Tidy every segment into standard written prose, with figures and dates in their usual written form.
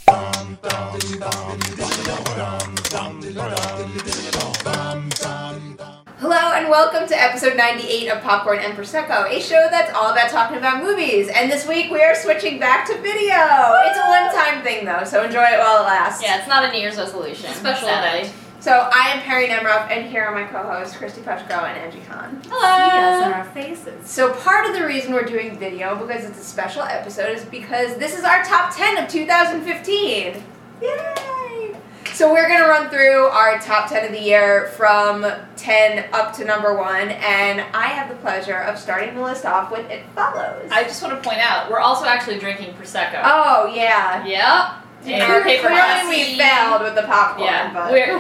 Hello and welcome to episode 98 of Popcorn and Prosecco, a show that's all about talking about movies. And this week we are switching back to video. Woo! It's a one-time thing though, so enjoy it while it lasts. Yeah, it's not a New Year's resolution. It's a special event. So I am Perry Nemroff, and here are my co-hosts, Christy Pushko and Angie Khan. Hello! See us in our faces. So part of the reason we're doing video, because it's a special episode, is because this is our top 10 of 2015. Yay! So we're going to run through our top 10 of the year from 10 up to number 1, and I have the pleasure of starting the list off with It Follows. I just want to point out, we're also actually drinking Prosecco. Oh, yeah. Yep. And our paper Clearly we failed with the popcorn, Yeah, but we're,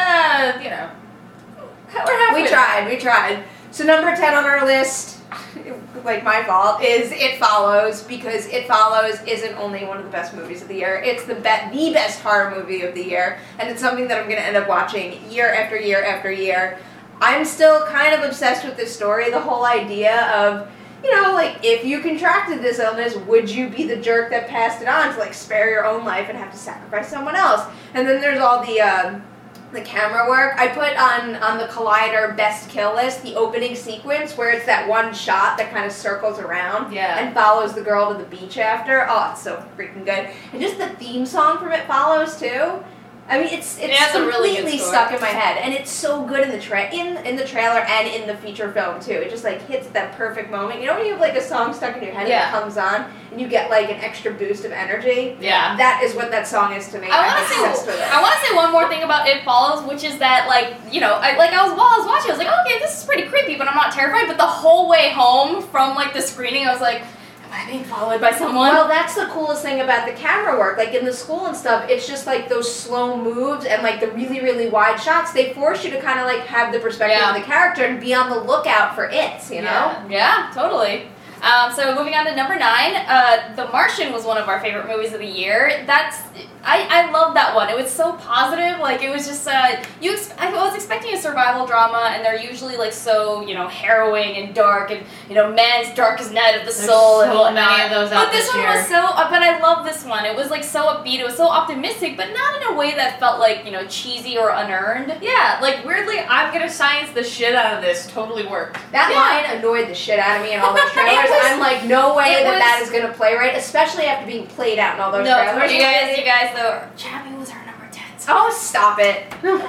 we're halfway. we tried. So number 10 on our list, like my fault, is It Follows, because It Follows isn't only one of the best movies of the year, it's the best horror movie of the year, and it's something that I'm going to end up watching year after year after year. I'm still kind of obsessed with this story, the whole idea of, you know, like, if you contracted this illness, would you be the jerk that passed it on to, like, spare your own life and have to sacrifice someone else? And then there's all the camera work. I put on the Collider best kill list the opening sequence where it's that one shot that kind of circles around and follows the girl to the beach after. Oh, it's so freaking good. And just the theme song from It Follows, too. I mean, it's completely stuck in my head, and it's so good in the trailer and in the feature film too. It just like hits that perfect moment. You know when you have like a song stuck in your head and it comes on, and you get like an extra boost of energy. Yeah, that is what that song is to me. I want to say one more thing about It Follows, which is that while I was watching, I was like, okay, this is pretty creepy, but I'm not terrified. But the whole way home from like the screening, I was like, am I being followed by someone? Well, that's the coolest thing about the camera work. Like in the school and stuff, it's just like those slow moves and like the really, really wide shots. They force you to kind of like have the perspective of the character and be on the lookout for it, you know? Yeah, totally. So moving on to number 9, The Martian was one of our favorite movies of the year. I love that one. It was so positive. Like it was just I was expecting a survival drama, and they're usually like so harrowing and dark, and man's darkest night of the soul and whatnot. Many of those out but this one year. was but I love this one. It was like so upbeat. It was so optimistic, but not in a way that felt like cheesy or unearned. Yeah, like weirdly, I'm gonna science the shit out of this. Totally worked. That line annoyed the shit out of me in all those trailers. I'm like, no way that is gonna play right, especially after being played out in all those trailers. You guys though, Chappie was our number 10. So. Oh, stop it.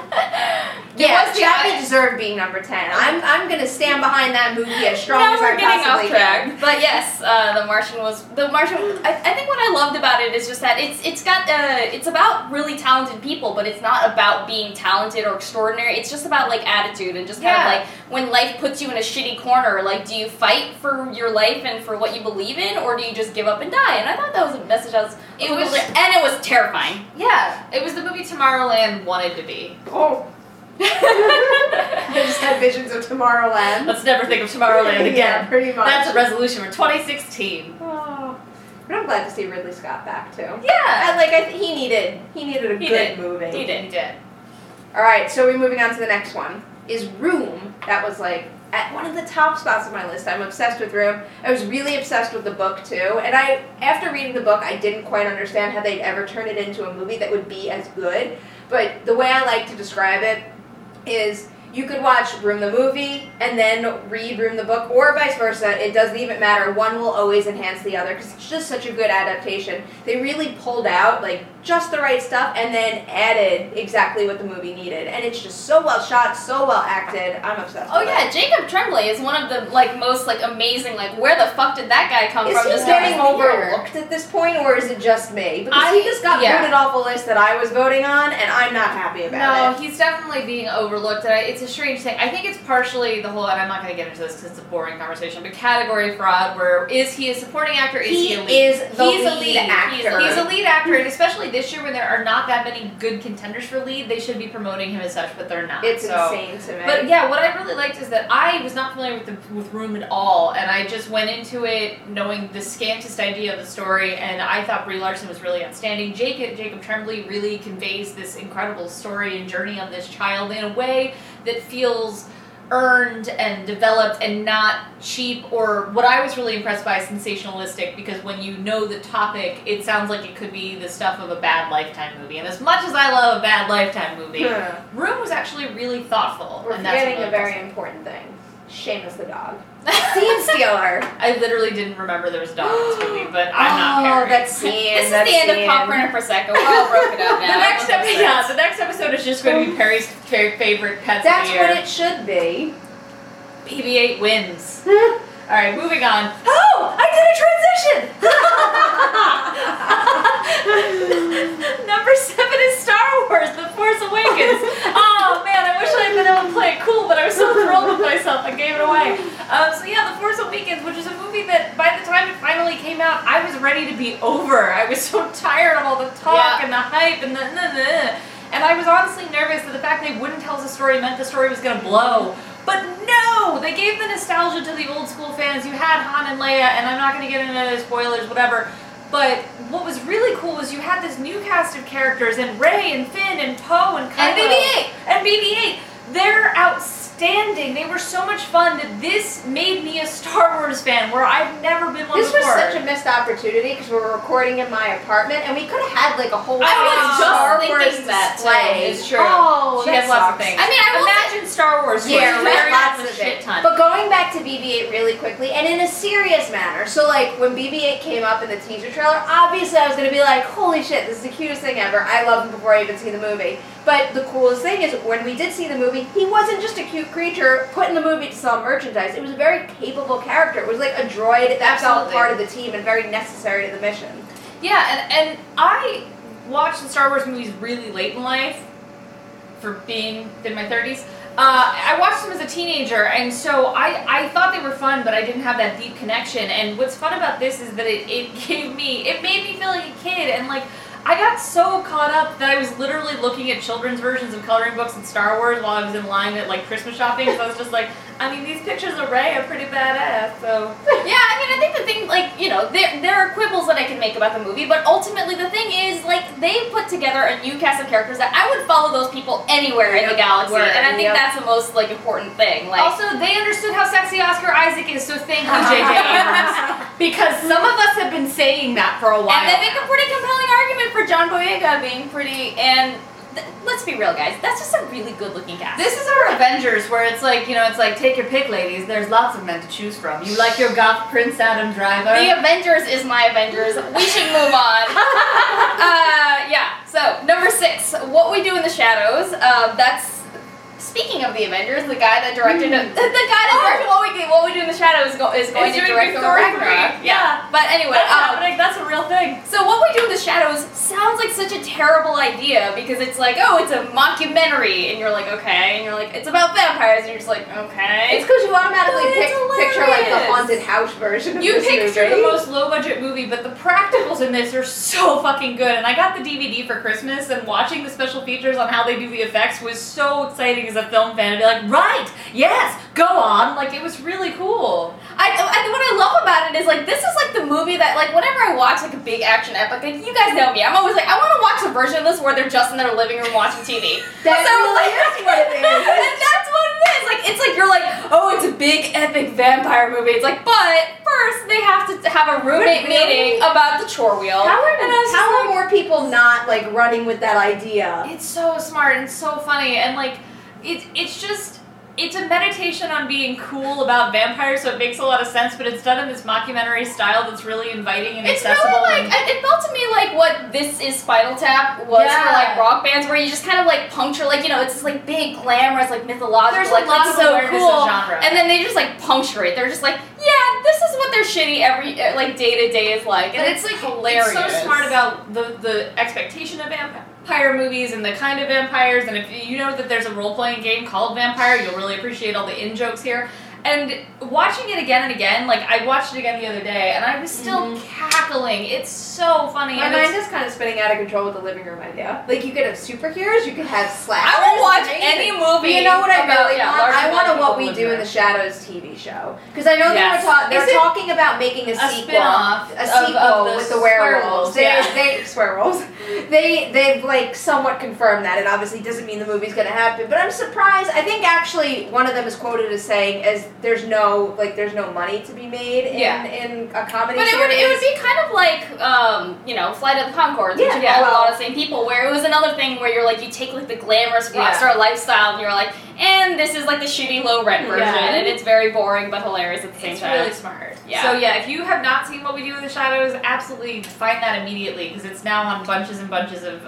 Yeah, Chappie deserved being number 10. I'm gonna stand behind that movie as strong as I possibly can. But yes, The Martian. I think what I loved about it is just that it's about really talented people, but it's not about being talented or extraordinary. It's just about like attitude and just kind of like when life puts you in a shitty corner, like do you fight for your life and for what you believe in, or do you just give up and die? And I thought that was a message it was terrifying. Yeah, it was the movie Tomorrowland wanted to be. Oh. I just had visions of Tomorrowland. Let's never think of Tomorrowland again. Yeah, pretty much. That's a resolution for 2016. Oh. But I'm glad to see Ridley Scott back too. Yeah. He needed a good movie. He did. Alright, so we're moving on to the next one. Is Room. That was like at one of the top spots of my list. I'm obsessed with Room. I was really obsessed with the book too. And after reading the book, I didn't quite understand how they'd ever turn it into a movie that would be as good. But the way I like to describe it is you could watch Room the movie and then read Room the book, or vice versa. It doesn't even matter. One will always enhance the other because it's just such a good adaptation. They really pulled out like just the right stuff and then added exactly what the movie needed. And it's just so well shot, so well acted. I'm obsessed with it. Jacob Tremblay is one of the most amazing, where the fuck did that guy come from? Is he getting overlooked at this point, or is it just me? Because he just got voted off a list that I was voting on, and I'm not happy about it. No, he's definitely being overlooked. It's a strange thing. I think it's partially the whole, and I'm not going to get into this because it's a boring conversation, but category fraud, where is he a supporting actor, is he a lead? He's a lead actor. He's a lead actor, and especially this year when there are not that many good contenders for lead, they should be promoting him as such, but they're not. It's insane to me. But yeah, what I really liked is that I was not familiar with Room at all, and I just went into it knowing the scantest idea of the story, and I thought Brie Larson was really outstanding. Jacob Tremblay really conveys this incredible story and journey of this child in a way that feels earned and developed and not cheap, or what I was really impressed by, sensationalistic, because when you know the topic, it sounds like it could be the stuff of a bad Lifetime movie. And as much as I love a bad Lifetime movie, Room was actually really thoughtful. We're and that's forgetting really a very important thing. Seamus the dog. Scene stealer. I literally didn't remember there was a dog in this movie, but I'm not caring. That scene. This is the end of Popcorn and Prosecco. We're all broken up now. The next episode is just going to be Perry's favorite pets That's of the year. what it should be. BB-8 wins. Alright, moving on. Oh! I did a transition! Number 7 is Star Wars, The Force Awakens. Oh man, I wish I had been able to play it cool, but I was so thrilled with myself, I gave it away. So yeah, The Force Awakens, which is a movie that by the time it finally came out, I was ready to be over. I was so tired of all the talk and the hype and and I was honestly nervous that the fact they wouldn't tell us a story meant the story was going to blow. But no! They gave the nostalgia to the old school fans. You had Han and Leia, and I'm not going to get into spoilers, whatever. But what was really cool was you had this new cast of characters, and Rey and Finn and Poe and Kylo. And BB-8! And BB-8. They're outstanding. They were so much fun that this made me a Star Wars fan, where I've never been one This before. was such a missed opportunity because we were recording in my apartment, and we could have had like a whole I was just Star thinking Wars that, too. display. It's true. Oh, She that has lots of sucks. things. I mean, I will imagine Star Wars. Yeah, Very lots a of shit it. ton. But going back to BB-8 really quickly, and in a serious manner, so like when BB-8 came up in the teaser trailer, obviously I was going to be like, holy shit, this is the cutest thing ever. I love him before I even see the movie. But the coolest thing is when we did see the movie, he wasn't just a cute creature put in the movie to sell merchandise. It was a very capable character. It was like a droid that felt Absolutely. part of the team and very necessary to the mission. Yeah, and I watched the Star Wars movies really late in life, for being in my 30s. I watched them as a teenager, and so I thought they were fun, but I didn't have that deep connection. And what's fun about this is that it made me feel like a kid, and like, I got so caught up that I was literally looking at children's versions of coloring books and Star Wars while I was in line at like Christmas shopping, so I was just like, I mean, these pictures of Rey are pretty badass, so. Yeah, I mean, I think the thing, like, you know, there are quibbles that I can make about the movie, but ultimately the thing is, like, they put together a new cast of characters that I would follow those people anywhere in the galaxy, and I think that's the most, like, important thing. Like, Also, they understood how sexy Oscar Isaac is, so thank you, J.J. Abrams. Because some of us have been saying that for a while. and they make a pretty compelling argument for John Boyega being pretty, and let's be real, guys, that's just a really good-looking cast. This is our Avengers, where it's like, you know, it's like, take your pick, ladies. There's lots of men to choose from. You like your goth Prince Adam Driver? The Avengers is my Avengers. We should move on. Yeah, so, number 6, What We Do in the Shadows. That's, speaking of the Avengers, the guy that directed the guy that directed What We Do in the Shadows is going to direct Thor Ragnarok. Yeah. But anyway, That's happening. That's a real thing. so What We Do in the Shadows sounds like such a terrible idea because it's like, oh, it's a mockumentary, and you're like, okay, and you're like, it's about vampires, and you're just like, okay. It's because you automatically But it's picture like the hilarious. haunted house version of You this picture movie. the most low-budget movie, but the practicals in this are so fucking good. And I got the DVD for Christmas, and watching the special features on how they do the effects was so exciting as a film fan. To be like, right, yes, go on. Like, it was really cool. What I love about it is, like, this is like the movie that, like, whenever I watch like a big action epic, like, you guys know me, I'm always like, I want to watch a version of this where they're just in their living room watching TV. That So, really like, is what it is. And that's what it is. Like, it's like you're like, oh, it's a big epic vampire movie. It's like, but first they have to have a roommate But really? meeting about the chore wheel. How are, And I was just how are like, more people not like running with that idea? It's so smart and so funny, and like, it's a meditation on being cool about vampires, so it makes a lot of sense, but it's done in this mockumentary style that's really inviting and It's accessible. really like, it felt to me like what This Is Spinal Tap was Yeah. for like rock bands, where you just kind of like puncture, like, you know, it's this like big glamorous, like mythological, There's like a lot it's of so awareness cool, of genre. and then they just like puncture it. They're just like, yeah, this is what their shitty every like day to day is like, and But it's like It's hilarious. so smart about the expectation of vampire movies and the kind of vampires, and if you know that there's a role-playing game called Vampire, you'll really appreciate all the in-jokes here. And watching it again and again, like I watched it again the other day, and I was still cackling. It's so funny. My mind is kind of spinning out of control with the living room idea. Like, you could have superheroes, you could have slashers. I will watch amazing. any movie. But you know what I about, really want? I want a What We Do in the Shadows TV show. Because I know Yes. they were talking about making a sequel. spin-off A sequel of the with the werewolves. werewolves, They've like somewhat confirmed that. It obviously doesn't mean the movie's going to happen. But I'm surprised. I think actually one of them is quoted as saying there's no money to be made in a comedy But series. it would be kind of like, Flight of the Conchords, which Yeah, had a well- lot of the same people, where it was another thing where you're like, you take like the glamorous rock star lifestyle and you're like, and this is like the shitty low rent version, and it's very boring but hilarious at the same time. It's really smart. Yeah. So yeah, if you have not seen What We Do in the Shadows, absolutely find that immediately because it's now on bunches and bunches of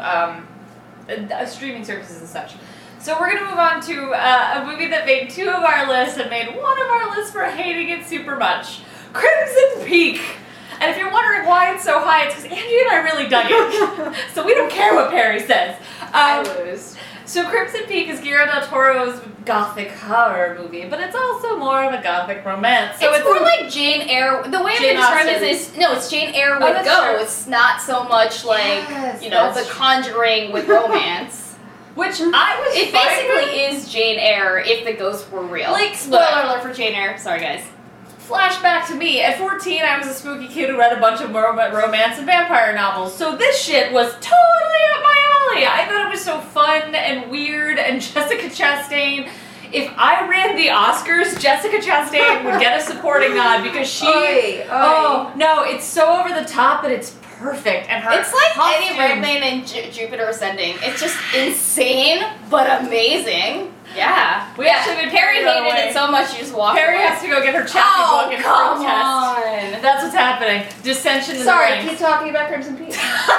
streaming services and such. So we're gonna move on to a movie that made 2 of our lists and made 1 of our lists for hating it super much. Crimson Peak. And if you're wondering why it's so high, it's because Angie and I really dug it. So we don't care what Perry says. I lose. So Crimson Peak is Guillermo del Toro's gothic horror movie, but it's also more of a gothic romance. So it's more like Jane Eyre. The way I'm Jane going to describe Austen. it is, no, it's Jane Eyre Oh, with that's ghosts, not so much like, Yes, the that's true. Conjuring with romance. Which I was It fine with. basically is Jane Eyre if the ghosts were real. Like, Spoiler what? alert for Jane Eyre. Sorry, guys. Flashback to me. At 14, I was a spooky kid who read a bunch of romance and vampire novels, so this shit was totally up my alley. I thought it was so fun and weird, and Jessica Chastain. If I ran the Oscars, Jessica Chastain would get a supporting nod because she. Oy. Oh no, it's so over the top, but it's perfect. And her It's like Eddie costume- Redmayne in Jupiter Ascending. It's just insane, but amazing. Yeah. We actually did Perry Perry on the hated way. it so much you just walked Perry away. has to go get her chapbook and come protest. on. That's what's happening. Dissension in Sorry, the ranks. keep talking about Crimson Peak.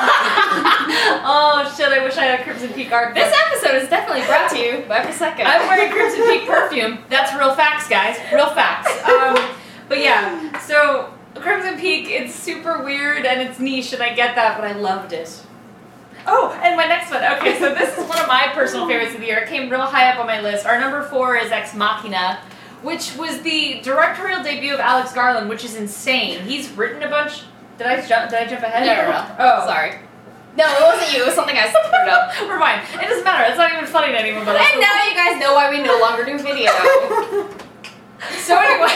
Oh shit, I wish I had a Crimson Peak art book. This episode is definitely brought to you by Prosecco. I'm wearing Crimson Peak perfume. That's real facts, guys. Real facts. But yeah, so Crimson Peak, it's super weird and it's niche and I get that, but I loved it. Oh, and my next one. Okay, so this is one of my personal favorites of the year. It came real high up on my list. Our number 4 is Ex Machina, which was the directorial debut of Alex Garland, which is insane. He's written a bunch. Did I jump ahead? No. Oh, Sorry. No, it wasn't you. It was something I screwed up. We're fine. It doesn't matter. It's not even funny to anyone. But And now you guys know why we no longer do video. So anyway,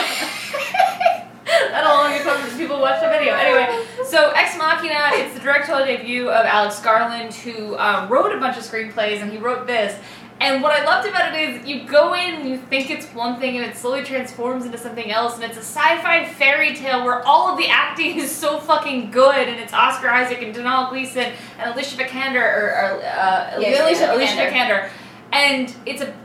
that'll only come because people watch the video. Anyway, so Ex Machina, it's the directorial debut of Alex Garland, who wrote a bunch of screenplays, and he wrote this. And what I loved about it is you go in and you think it's one thing, and it slowly transforms into something else, and it's a sci-fi fairy tale where all of the acting is so fucking good, and it's Oscar Isaac and Donald Gleason and Alicia Vikander, Alicia Vikander, and it's a,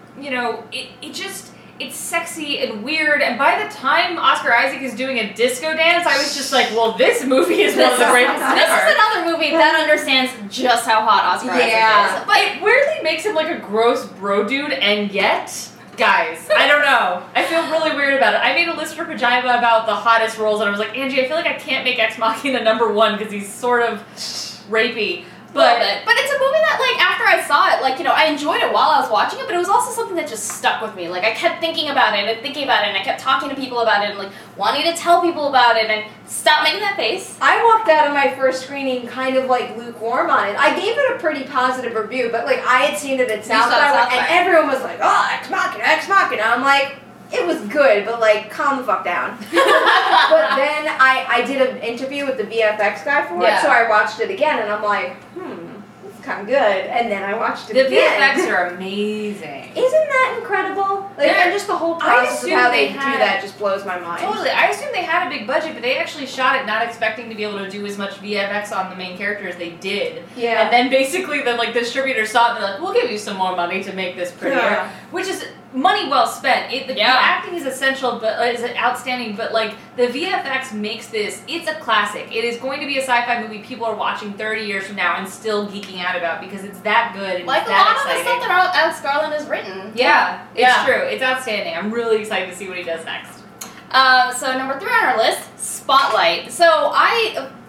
it's sexy and weird, and by the time Oscar Isaac is doing a disco dance, I was just like, well, this movie is one of the greatest This ever. is another movie that understands just how hot Oscar Isaac is. But it weirdly makes him like a gross bro dude, and yet, guys, I don't know. I feel really weird about it. I made a list for Pajama about the hottest roles, and I was like, Angie, I feel like I can't make Ex Machina number 1 because he's sort of rapey. But it's a movie that, like, after I saw it, like, I enjoyed it while I was watching it, but it was also something that just stuck with me. Like, I kept thinking about it and I kept talking to people about it and, like, wanting to tell people about it and stop making that face. I walked out of my first screening kind of like lukewarm on it. I gave it a pretty positive review, but like I had seen it at South by, and everyone was like, "Oh, Ex Machina, Ex Machina." I'm like, it was good, but like, calm the fuck down. But then I did an interview with the VFX guy for it, so I watched it again, and I'm like, this is kind of good. And then I watched it again. The VFX are amazing. Isn't that incredible? Like, and just the whole process of how they do that just blows my mind. Totally. I assume they had a big budget, but they actually shot it not expecting to be able to do as much VFX on the main character as they did. Yeah. And then basically the distributor saw it and they're like, we'll give you some more money to make this prettier. Yeah. Which is money well spent. The acting is essential, but is outstanding, but like the VFX makes this, it's a classic. It is going to be a sci-fi movie people are watching 30 years from now and still geeking out about because it's that good and Like it's a that lot exciting. of the stuff that Alex Garland has written. Yeah, it's true. It's outstanding. I'm really excited to see what he does next. So number 3 on our list, Spotlight. So I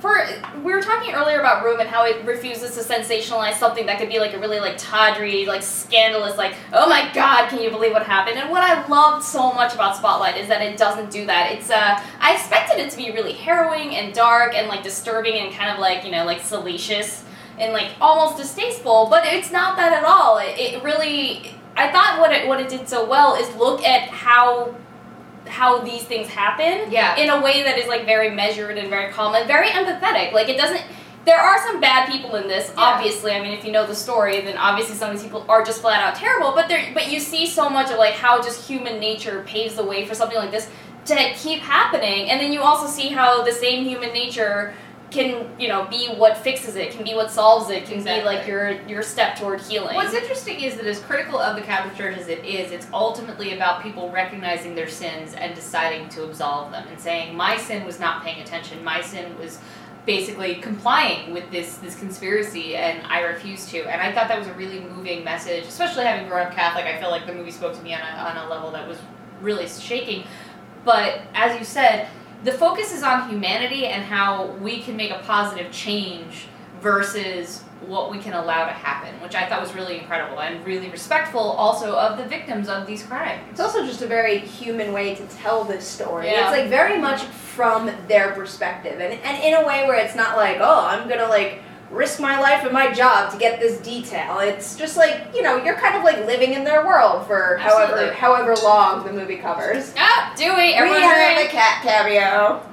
we were talking earlier about Room and how it refuses to sensationalize something that could be like a really like tawdry, like scandalous, like, oh my god, can you believe what happened? And what I loved so much about Spotlight is that it doesn't do that. It's I expected it to be really harrowing and dark and like disturbing and kind of like, you know, like salacious and like almost distasteful, but it's not that at all. It really, I thought what it did so well is look at how these things happen in a way that is like very measured and very calm and very empathetic. Like it doesn't, there are some bad people in this, obviously. I mean, if you know the story, then obviously some of these people are just flat out terrible, but you see so much of like how just human nature paves the way for something like this to keep happening, and then you also see how the same human nature can, you know, be what fixes it, can be what solves it, can be like your step toward healing. What's interesting is that as critical of the Catholic Church as it is, it's ultimately about people recognizing their sins and deciding to absolve them and saying, my sin was not paying attention, my sin was basically complying with this conspiracy, and I refuse to. And I thought that was a really moving message, especially having grown up Catholic. I feel like the movie spoke to me on a level that was really shaking. But as you said, the focus is on humanity and how we can make a positive change versus what we can allow to happen, which I thought was really incredible and really respectful also of the victims of these crimes. It's also just a very human way to tell this story. Yeah. It's like very much from their perspective, and in a way where it's not like, oh, I'm gonna like risk my life and my job to get this detail. It's just like, you know, you're kind of like living in their world for however long the movie covers. Ah, Dewey, everyone's We have right. a cat cameo.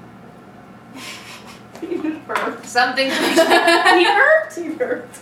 Something He burped.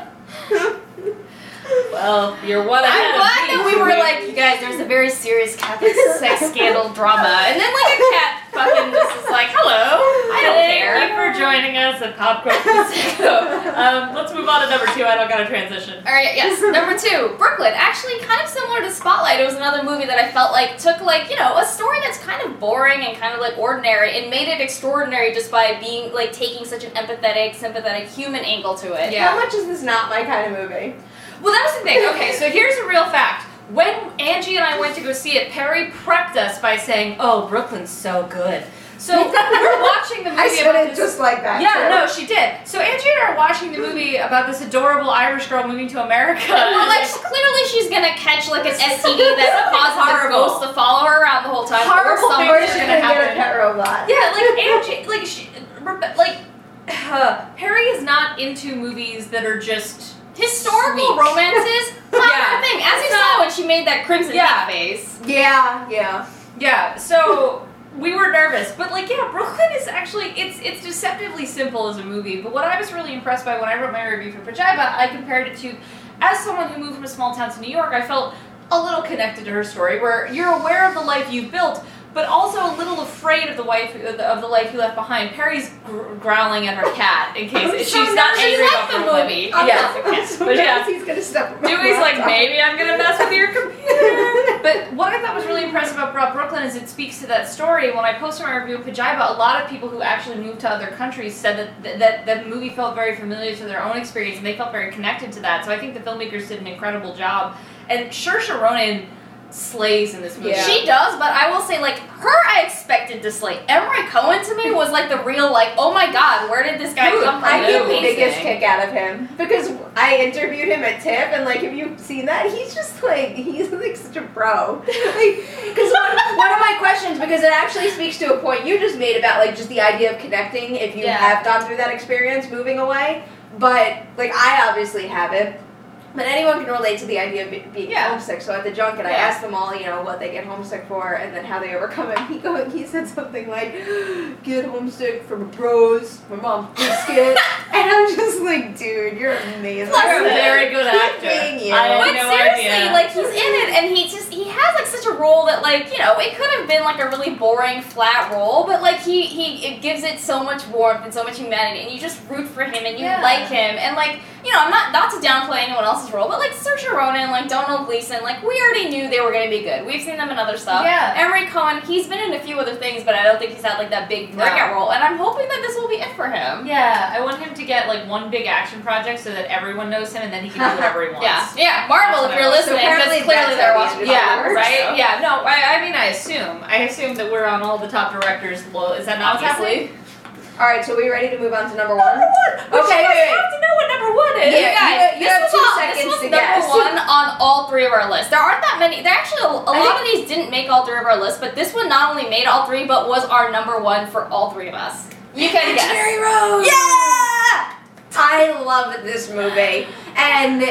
Well, you're one ahead I'm of glad me. that we were like, you guys, there's a very serious Catholic sex scandal drama, and then like a cat fucking just is like, hello, I don't care. Thank you for joining us at Popcorn Prosecco. Let's move on to number 2. I don't got to transition. All right, yes. Number 2, Brooklyn. Actually, kind of similar to Spotlight. It was another movie that I felt like took like, you know, a story that's kind of boring and kind of like ordinary and made it extraordinary just by being like taking such an empathetic, sympathetic human angle to it. Yeah. How much is this not my kind of movie? Well, that was the thing. Okay, so here's a real fact. When Angie and I went to go see it, Perry prepped us by saying, "Oh, Brooklyn's so good." So we're watching the movie. I said about it this- just like that. Yeah, too. no, she did. So Angie and I are watching the movie about this adorable Irish girl moving to America. Well, like, clearly she's gonna catch, like, an STD that causes a Horrible. ghost to follow her around the whole time. Horrible or Or something. she's gonna gonna get a happen. pet robot. Yeah, like Angie, Perry is not into movies that are just Historical sweet. romances? Not Yeah. her thing. As you It's saw not- when she made that crimson Yeah. face. Yeah. Yeah, so we were nervous, but like, yeah, Brooklyn is actually, it's deceptively simple as a movie, but what I was really impressed by when I wrote my review for Pajiba, I compared it to, as someone who moved from a small town to New York, I felt a little connected to her story, where you're aware of the life you've built, but also a little afraid of the life you left behind. Perry's growling at her cat in case she's not She angry liked about the Brooklyn. movie. Yeah, but yeah. He's gonna step on my Dewey's like, laptop. maybe I'm gonna mess with your computer. But what I thought was really impressive about Brooklyn is it speaks to that story. When I posted my review of Pajiba, a lot of people who actually moved to other countries said that the movie felt very familiar to their own experience, and they felt very connected to that. So I think the filmmakers did an incredible job. And Saoirse Ronan slays in this movie. Yeah. She does, but I will say, like, her I expected to slay. Emery Cohen to me was like the real, like, oh my god, where did this guy Dude, come from? I get the Amazing. biggest kick out of him because I interviewed him at TIFF, and like, have you seen that? He's just like, he's like such a pro. Like, because one of my questions, because it actually speaks to a point you just made about like just the idea of connecting if you Yeah. have gone through that experience moving away. But like, I obviously haven't. But anyone can relate to the idea of being Yeah. homesick. So at the junket, I Yeah. asked them all, you know, what they get homesick for, and then how they overcome it. He said something like, "Get homesick from bros, my mom's biscuit," and I'm just like, dude, you're amazing. You're a very good actor. Freaking you. I had But no seriously, idea. like, he's in it, and he has, like, such a role that, like, you know, it could have been, like, a really boring, flat role, but, like, it gives it so much warmth and so much humanity, and you just root for him, and you Yeah. like him, and, like, you know, I'm not to downplay anyone else's role, but, like, Saoirse Ronan, like, Donald Gleason, like, we already knew they were gonna be good. We've seen them in other stuff. Yeah. Emery Cohen, he's been in a few other things, but I don't think he's had, like, that big No. breakout role, and I'm hoping that this will be it for him. Yeah, I want him to get like one big action project so that everyone knows him and then he can do whatever he wants. Yeah, Marvel, if you're listening, because apparently clearly that's they're how watching. the Yeah, Works, right? so. Yeah, no, I mean, I assume that we're on all the top directors' Is that not what's happening? All right, so we ready to move on to number 1? Number 1! Okay, you wait. have to know what number 1 is. Yeah, you have 2 seconds This was to number guess. 1 on all 3 of our lists. There aren't that many. There actually, a lot of these didn't make all 3 of our lists, but this one not only made all 3, but was our number 1 for all 3 of us. You can guess. Cherry Rose! Yeah! I love this movie. And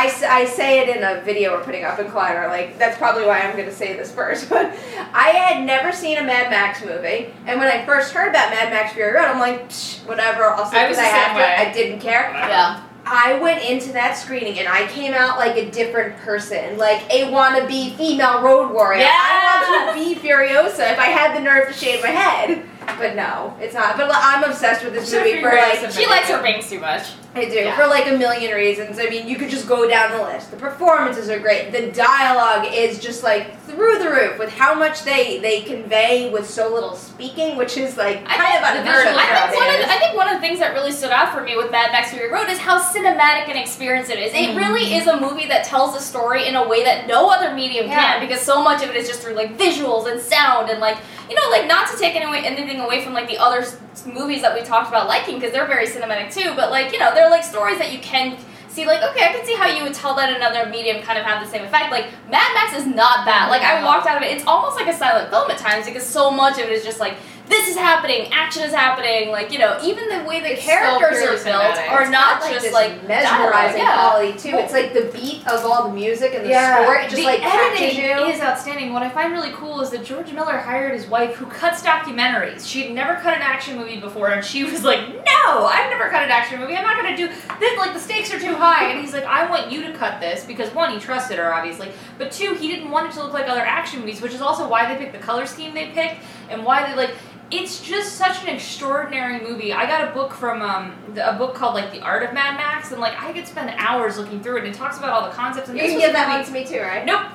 I say it in a video we're putting up in Collider, like, that's probably why I'm going to say this first, but I had never seen a Mad Max movie, and when I first heard about Mad Max Fury Road, I'm like, whatever, I'll see I it was because the I same have to. way. I didn't care. Yeah. I went into that screening and I came out like a different person, like a wannabe female road warrior. Yes! I want to be Furiosa if I had the nerve to shave my head. But no, it's not. But I'm obsessed with this movie for like... She likes her bangs too much. I do, Yeah. for like a million reasons. I mean, you could just go down the list. The performances are great. The dialogue is just like through the roof with how much they convey with so little speaking, which is like kind of unheard of. I think one of the things that really stood out for me with Mad Max Fury Road is how cinematic an experience it is. It really is a movie that tells a story in a way that no other medium can, because so much of it is just through like visuals and sound and like, you know, like not to take anything away from like the other movies that we talked about liking, because they're very cinematic too, but like, you know, they're like stories that you can see, like, okay, I can see how you would tell that another medium kind of have the same effect. Like, Mad Max is not that. Like, I walked out of it, it's almost like a silent film at times, because so much of it is just like, this is happening, action is happening, like, you know, even the way the characters are built are not just like mesmerizing dialogue, quality too. It's like the beat of all the music and the score, it just the like catches editing you. is outstanding. What I find really cool is that George Miller hired his wife who cuts documentaries. She'd never cut an action movie before, and she was like, no, I've never cut an action movie. I'm not going to do this. Like, the stakes are too high. And he's like, I want you to cut this, because one, he trusted her, obviously, but two, he didn't want it to look like other action movies, which is also why they picked the color scheme they picked, and why they, like, it's just such an extraordinary movie. I got a book from a book called like The Art of Mad Max, and like I could spend hours looking through it. And it talks about all the concepts. And You can give that one to me too, right? Nope.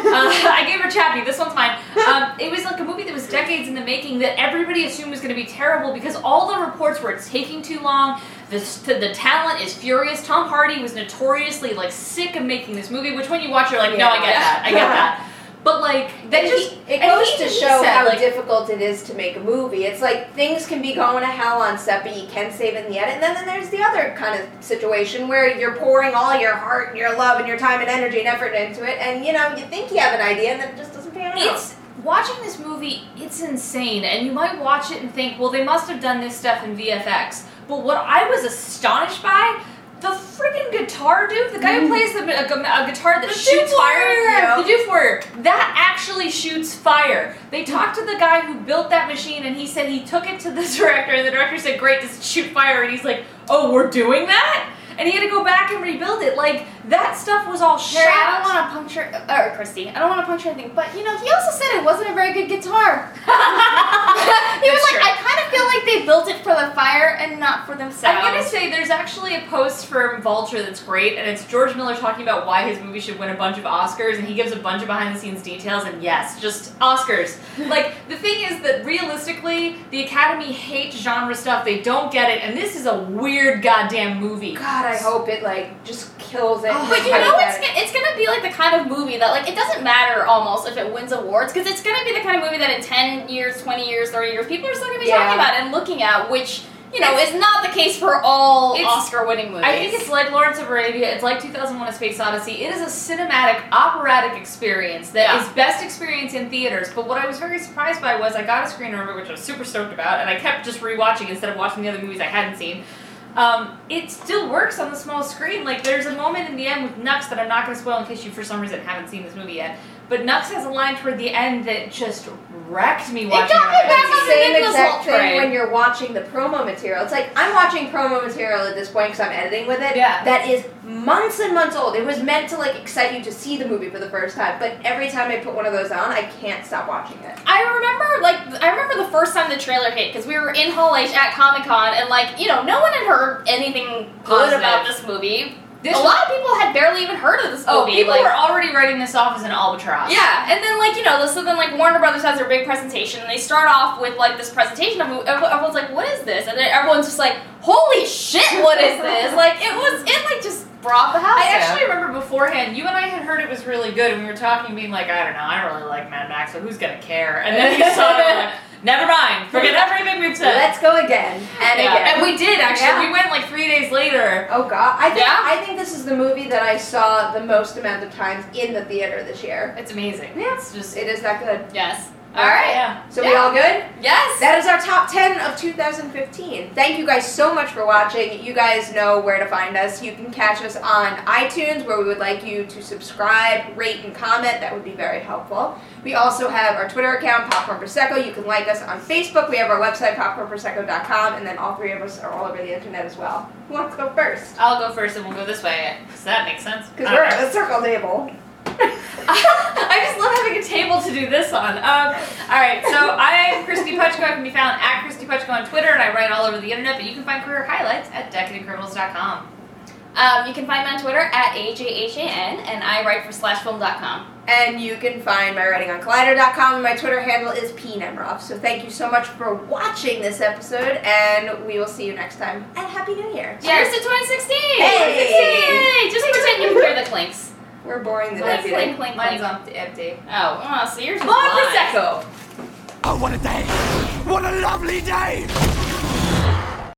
I gave her Chappie. This one's mine. It was like a movie that was decades in the making that everybody assumed was going to be terrible because all the reports were it's taking too long. The talent is furious. Tom Hardy was notoriously like sick of making this movie, which when you watch, you're like, no, I get that. I get that. But like, It goes to show how difficult it is to make a movie. It's like things can be going to hell on set, but you can save it in the edit. And then there's the other kind of situation where you're pouring all your heart and your love and your time and energy and effort into it, and you know, you think you have an idea and then it just doesn't pan out. Watching this movie, it's insane, and you might watch it and think, well, they must have done this stuff in VFX. But what I was astonished by, the freaking guitar dude, the guy who plays a guitar that shoots fire, the Doof Warrior, that actually shoots fire. They talked to the guy who built that machine, and he said he took it to the director, and the director said, great, does it shoot fire? And he's like, oh, we're doing that? And he had to go back and rebuild it. Like, that stuff was all shot. Harry, I don't want to puncture, or Christy, I don't want to puncture anything, but, you know, he also said it wasn't a very good guitar. He was like, I kind of feel like they built it for the fire and not for themselves. I'm going to say there's actually a post from Vulture that's great, and it's George Miller talking about why his movie should win a bunch of Oscars, and he gives a bunch of behind-the-scenes details, and yes, just Oscars. Like, the thing is that realistically, the Academy hates genre stuff, they don't get it, and this is a weird goddamn movie. God, I hope it like just kills it. But you know, it's gonna be like the kind of movie that like it doesn't matter almost if it wins awards, because it's gonna be the kind of movie that in 10 years, 20 years, 30 years, people are still gonna be talking about and looking at, which, you know, is not the case for all Oscar-winning movies. I think it's like Lawrence of Arabia, it's like 2001: A Space Odyssey. It is a cinematic, operatic experience that is best experienced in theaters. But what I was very surprised by was I got a screener of it, which I was super stoked about, and I kept just rewatching instead of watching the other movies I hadn't seen. It still works on the small screen. Like, there's a moment in the end with Nux that I'm not going to spoil in case you, for some reason, haven't seen this movie yet. But Nux has a line toward the end that just wrecked me watching it. got me back It's the same exact thing when you're watching the promo material. It's like, I'm watching promo material at this point because I'm editing with it. Yeah. That is months and months old. It was meant to like excite you to see the movie for the first time, but every time I put one of those on, I can't stop watching it. I remember the first time the trailer hit, because we were in Hall H at Comic-Con, and like, you know, no one had heard anything good about this movie. A lot of people had barely even heard of this movie. Oh, people were already writing this off as an albatross. Yeah, and then like, you know, so then like Warner Brothers has their big presentation, and they start off with like this presentation of everyone's like, what is this? And then everyone's just like, holy shit, what is this? Like, it just brought the house I down. actually remember beforehand, you and I had heard it was really good, and we were talking, being like, I don't know, I don't really like Mad Max, so who's gonna care? And then we saw it, and we're like, Never mind. Forget everything we've said. Let's go again and again. And we did, actually. Yeah. We went like 3 days later. Oh god, Yeah? I think this is the movie that I saw the most amount of times in the theater this year. It's amazing. Yeah. It's just... It is that good. Yes. All right. Yeah. So we all good? Yes. That is our top 10 of 2015. Thank you guys so much for watching. You guys know where to find us. You can catch us on iTunes, where we would like you to subscribe, rate, and comment. That would be very helpful. We also have our Twitter account, Popcorn Prosecco. You can like us on Facebook. We have our website, popcornprosecco.com, and then all three of us are all over the internet as well. Who wants to go first? I'll go first and we'll go this way. Does that make sense? Because we're at a circle table. I just love having a table to do this on. Alright, so I'm Christy Puchko. I can be found at Christy Puchko on Twitter, and I write all over the internet, but you can find career highlights at decadentcriminals.com. You can find me on Twitter at AJHAN, and I write for slashfilm.com. And you can find my writing on Collider.com, and my Twitter handle is pnemroff. So thank you so much for watching this episode, and we will see you next time. And Happy New Year! Cheers to 2016! Hey! Yay! Just pretend you can hear the clinks. We're boring the Clink, deputy. clink, clink, Mine's clink. empty. Oh, so yours is Come on, live. Prosecco! Oh, what a day! What a lovely day!